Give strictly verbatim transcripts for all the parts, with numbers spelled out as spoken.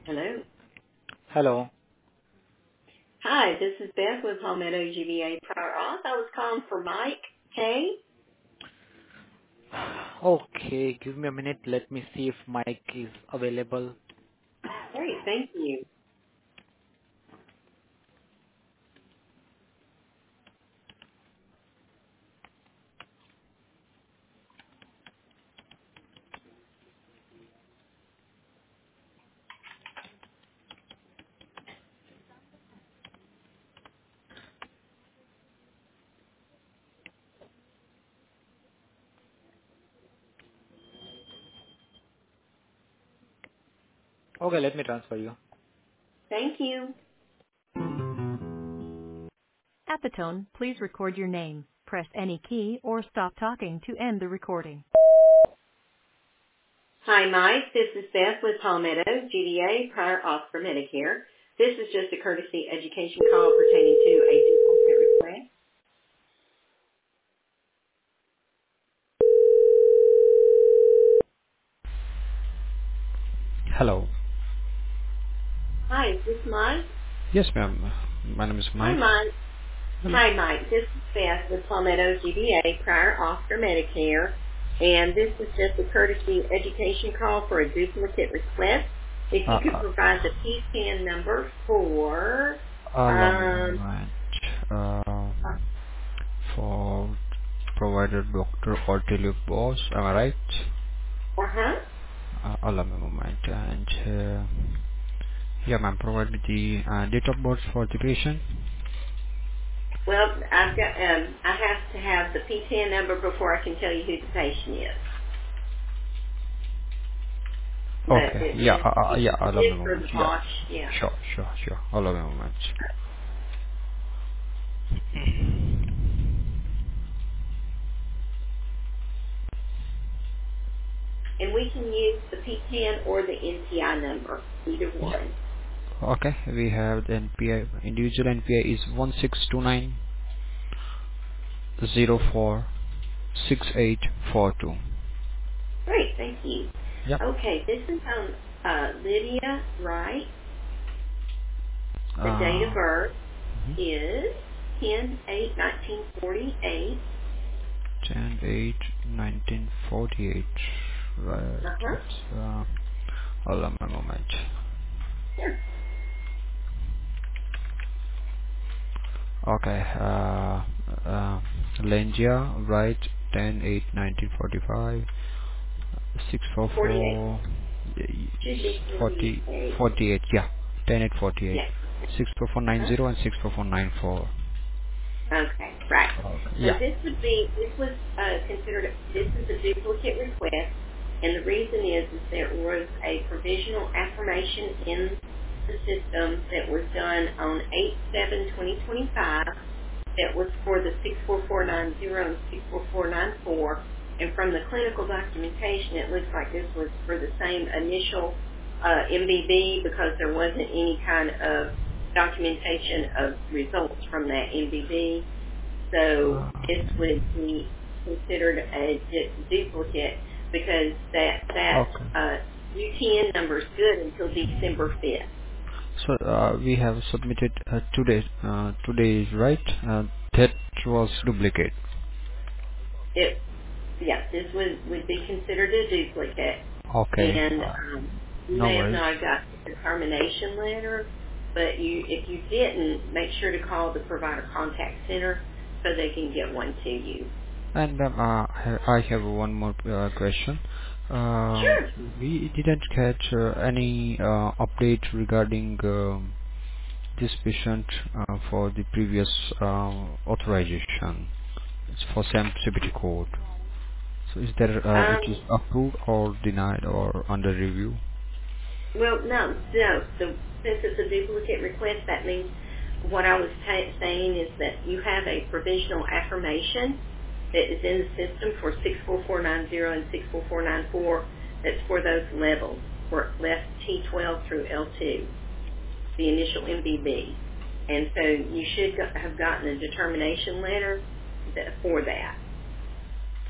Hello. Hello. Hi, this is Beth with Palmetto G B A Prior Auth. I was calling for Mike Kay. Okay, give me a minute. Let me see if Mike is available. Great, thank you. Okay, let me transfer you. Thank you. At the tone, please record your name. Press any key or stop talking to end the recording. Hi, Mike. This is Beth with Palmetto G B A Prior Auth for Medicare. This is just a courtesy education call pertaining to a duplicate request. Hello. Hi, is this Mike? Yes, ma'am. My name is Hi, Mike. Mike. Hello. Hi, Mike. This is Beth with Palmetto G B A Prior Auth for Medicare. And this is just a courtesy education call for a duplicate request. If you Uh, could uh, provide the P T A N number for allow me a um, moment. Uh, for provider Doctor Ortelius Boss, am I right? Uh-huh. Uh, allow me a moment. And uh, yeah, ma'am. Provide me the uh, date of birth for the patient. Well, I've got, um, I have to have the P T A N number before I can tell you who the patient is. But Okay. it Yeah. is, Uh, uh, it yeah. Allow me is a for moment. the Yeah. watch, yeah. Sure. Sure. Sure. Allow me a moment. And we can use the P T A N or the N T I number, either Yeah. one. Okay. We have the N P I. Individual N P I is one six two nine zero four six eight four two. Great, thank you. Yep. Okay, this is on uh, Lydia Wright. The date Uh, of birth mhm. is ten eight nineteen forty-eight. ten eight nineteen forty-eight. Right. Uh-huh. It's, uh, hold on a moment. Sure. Okay. Uh, uh, Lengia, right. ten eight nineteen forty-five. six four forty-eight. four. Should be forty, forty-eight. forty-eight. Yeah. ten eight forty-eight. Yes. six four four nine Uh-huh. zero and six four four nine four. Okay, right. Okay. So Yeah. this would be, this was uh, considered, this is a duplicate request, and the reason is, is there was a provisional affirmation in the system that was done on eight seven twenty twenty-five that was for the six four four nine zero and six four four nine four, and from the clinical documentation, it looks like this was for the same initial uh, M B B because there wasn't any kind of documentation of results from that M B B. So Uh, this would be considered a du- duplicate because that that okay. uh, U T N number is good until December fifth. So uh, we have submitted uh, today. Uh, today is right. Uh, that was duplicate. It yeah, this would would be considered a duplicate, Okay. and Uh, um, you no may have worries. not got the termination letter, but you if you didn't, make sure to call the provider contact center so they can get one to you. And um, uh, I have one more uh, question. Uh, Sure. we didn't catch uh, any uh, update regarding um this patient uh, for the previous uh, authorization. It's for SAM C B T code. So is there uh, it Um, is approved or denied or under review? Well, no, no. So since it's a duplicate request, that means what I was ta- saying is that you have a provisional affirmation that is in the system for six four four nine zero and six four four nine four that's for those levels, for left T twelve through L two, the initial M B B. And so you should go- have gotten a determination letter that, for that.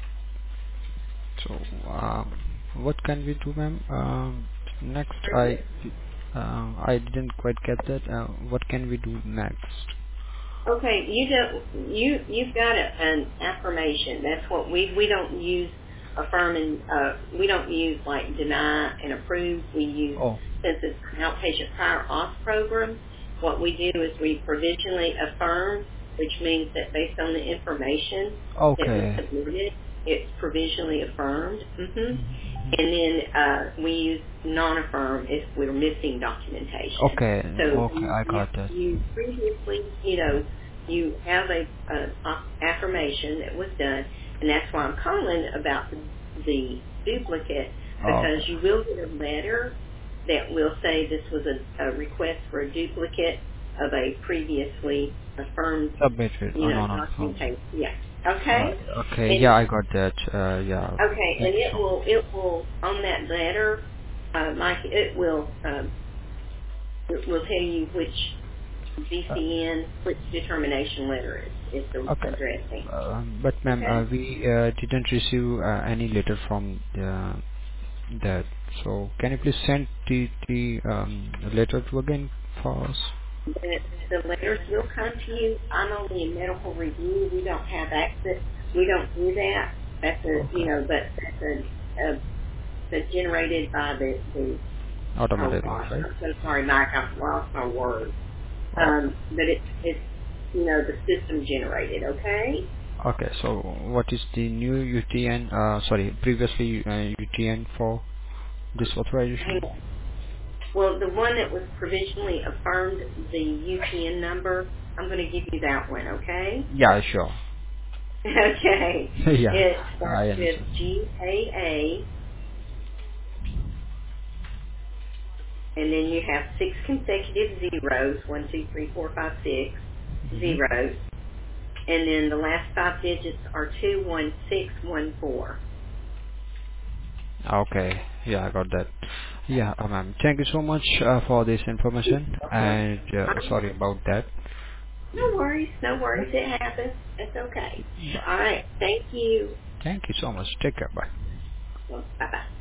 So um, what can we do, ma'am? Um, next, Very I good. Uh, I didn't quite get that. Uh, what can we do next? Okay, you don't, you, you've got a, an affirmation. That's what we, we don't use affirm and, uh, we don't use like deny and approve. We use, Oh, since it's an outpatient prior auth program, what we do is we provisionally affirm, which means that based on the information that was okay. submitted, it's provisionally affirmed. hmm Mhm. And then uh, we use non-affirm if we're missing documentation. Okay, So okay, you, I you, got that. you previously, you know, you have a, a affirmation that was done, and that's why I'm calling about the, the duplicate, because Okay, you will get a letter that will say this was a, a request for a duplicate of a previously affirmed, submitted. you Oh, know, no, no. no. documentation. Yeah. Uh, Okay? okay, And yeah, I got that. Uh, yeah. okay, Thank and you it so will it will on that letter, uh, Mike, it will um, it will tell you which D much. C N, which determination letter is, is the Uh, okay. addressing. Um, but ma'am, Okay. uh, we uh, didn't receive uh, any letter from uh, that. So can you please send the the um, letter to again for us? The, the letters will come to you. I'm only in medical review. We don't have access. We don't do that. That's a you Okay. know, but that's a, a that's generated by the the. Oh Automatically, gosh, right? I'm so sorry, Mike. I've lost my words. Okay. Um, but it's it's you know the system generated. Okay. Okay. So what is the new U T N? Uh, sorry, previously uh, U T N for this Hang authorization? on. Well, the one that was provisionally affirmed, the U T N number, I'm going to give you that one. Okay. Yeah, sure. Okay. yeah, It starts I with understand. G A A, and then you have six consecutive zeros, one, two, three, four, five, six hmm zeros, and then the last five digits are two one six one four. Okay. Yeah, I got that. Yeah, uh, ma'am. Thank you so much uh, for this information, Okay. and uh, sorry about that. No worries, no Yep. worries. It happens. It's okay. Bye. All right. Thank you. Thank you so much. Take care. Bye. Bye bye.